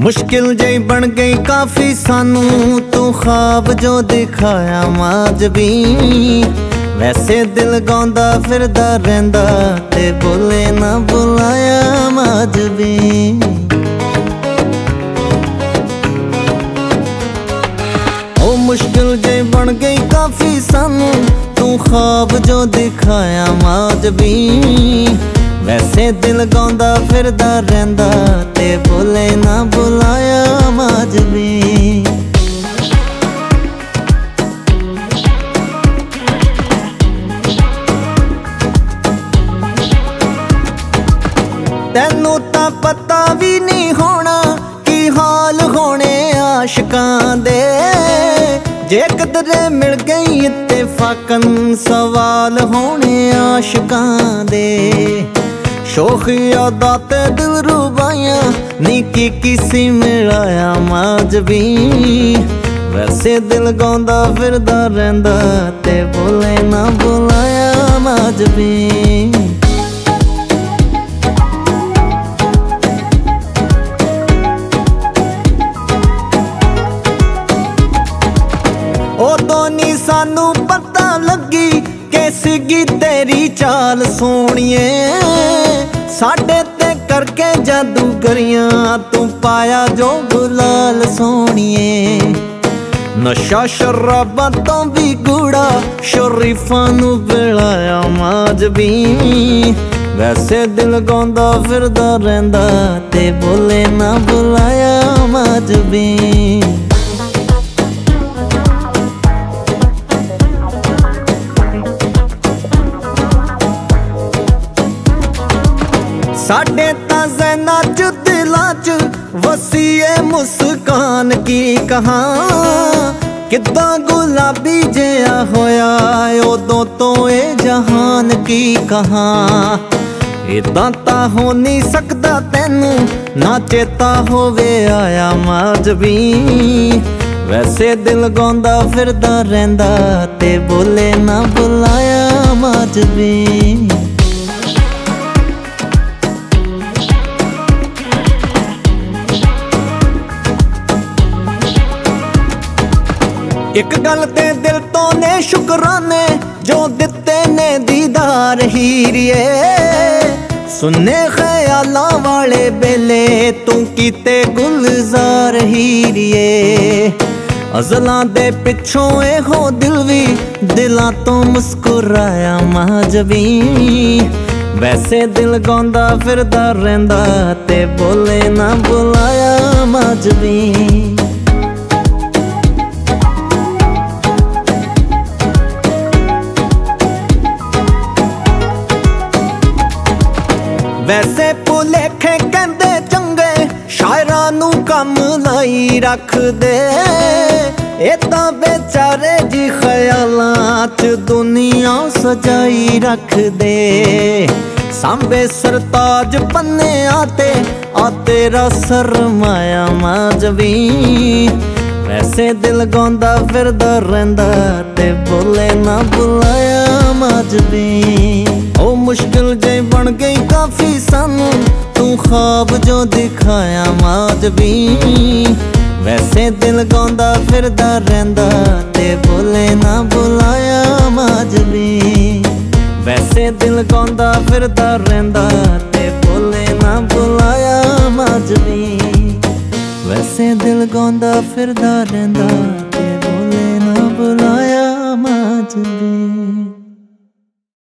मुश्किल जई बन गई काफी सानू तू ख्वाब जो दिखाया माज भी। वैसे दिल गांदा फिरदा रहिंदा ते बोले ना बुलाया माज भी। ओ मुश्किल जई बन गई काफी सानू तू ख्वाब जो दिखाया माज भी। वैसे दिल गांदा फिरदा रहिंदा ते बोले ना बुलाया माज भी। तैनू तां पता भी नहीं होना की हाल होने आशिकां दे। जे कदरे मिल गई इत्तेफाकन सवाल होने आशिकां दे। शोखी यादां ते दिल रुबाइयां नी की किसी मिलाया माज भी। वैसे दिल गांदा फिरदा रहिंदा ते बोले ना बुलाया माज भी। उदों नी सानू पता लगी कैसी तेरी चाल सोहणिए। साडे ते करके जादूगरियां तू पाया जो गुलाल सोहणिए। नशा शराबां तो भी गूड़ा शरीफां नू बिलाया माज भी। वैसे दिल गांदा फिरदा रहिंदा ते बोले ना बुलाया माज भी। साडे तां ज़हनां च दिलां च वसीए मुस्कान की कहां। किद्दां गुलाबी जिहा होया उदों तो ए जहान की कहां। इदां तां हो नहीं सकदा तैनू ना चेता होवे आया माज भी। वैसे दिल गांदा फिरदा रहिंदा ते बोले ना बुलाया माज भी। एक गल ते दिल तो ने शुकराने जो दिते ने दीदार हीरिए। सुन्ने ख्यालां वाले बेले तू कीते गुलजार हीरिए। अज़लां दे पिछों हो दिल भी दिलां तो मुस्कुराया माज भी। वैसे दिल गांदा फिरदा रहिंदा ते बोले ना बुलाया माज भी। वैसे भुलेखे कहंदे चंगे शायरां नू कम लाई रख दे। ए तां बेचारे जी ख्यालां च दुनिया सजाई रख दे। सांबे सरताज पन्ने आते आ तेरा सरमाया माज भी। वैसे दिल गांदा फिरदा रहिंदा ते बोले ना बुलाया माज भी। ओ मुश्किल जई बन गई काफी सानू तू ख्वाब जो दिखाया माज भी। वैसे दिल गांदा फिरदा रहिंदा ते बोले ना बुलाया माज भी। वैसे दिल गांदा फिरदा रहिंदा ते बोले ना बुलाया माज भी। वैसे दिल गांदा फिरदा रहिंदा